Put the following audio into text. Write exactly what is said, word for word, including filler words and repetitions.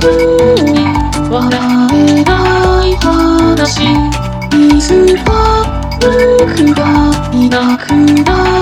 に笑えない話。いつか僕がいなくなる